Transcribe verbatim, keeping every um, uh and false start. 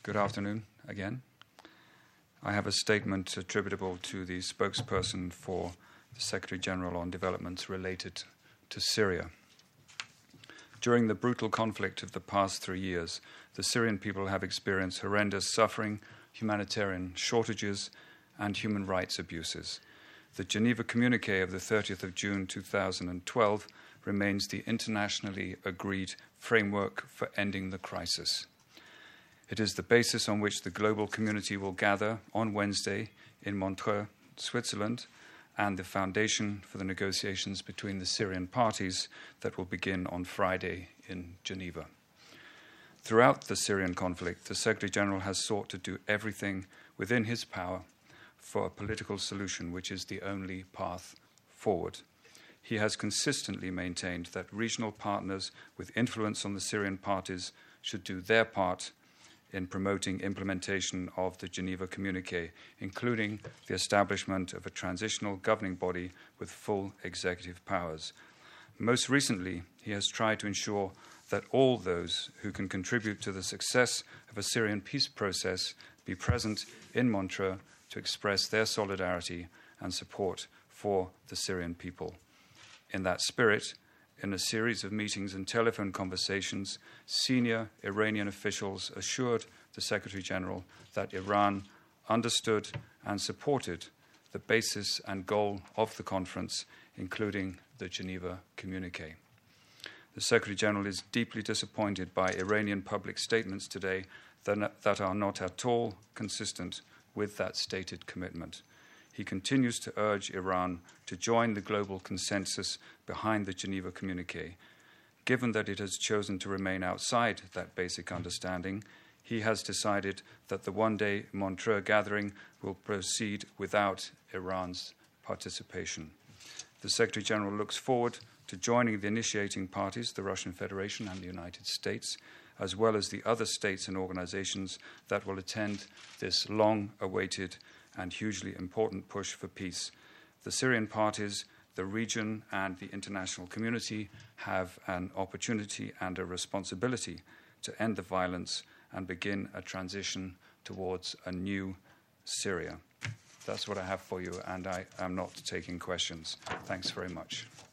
Good afternoon again. I have a statement attributable to the spokesperson for the Secretary General on developments related to Syria. During the brutal conflict of the past three years, the Syrian people have experienced horrendous suffering, humanitarian shortages, and human rights abuses. The Geneva Communiqué of the thirtieth of June two thousand twelve remains the internationally agreed framework for ending the crisis. It is the basis on which the global community will gather on Wednesday in Montreux, Switzerland, and the foundation for the negotiations between the Syrian parties that will begin on Friday in Geneva. Throughout the Syrian conflict, the Secretary General has sought to do everything within his power for a political solution, which is the only path forward. He has consistently maintained that regional partners with influence on the Syrian parties should do their part in promoting implementation of the Geneva Communiqué, including the establishment of a transitional governing body with full executive powers. Most recently, he has tried to ensure that all those who can contribute to the success of a Syrian peace process be present in Montreux to express their solidarity and support for the Syrian people. In that spirit, in a series of meetings and telephone conversations, senior Iranian officials assured the Secretary General that Iran understood and supported the basis and goal of the conference, including the Geneva Communiqué. The Secretary General is deeply disappointed by Iranian public statements today that, that are not at all consistent with that stated commitment. He continues to urge Iran to join the global consensus behind the Geneva Communiqué. Given that it has chosen to remain outside that basic understanding, he has decided that the one-day Montreux gathering will proceed without Iran's participation. The Secretary General looks forward to joining the initiating parties, the Russian Federation and the United States, as well as the other states and organizations that will attend this long-awaited and hugely important push for peace. The Syrian parties, the region, and the international community have an opportunity and a responsibility to end the violence and begin a transition towards a new Syria. That's what I have for you, and I am not taking questions. Thanks very much.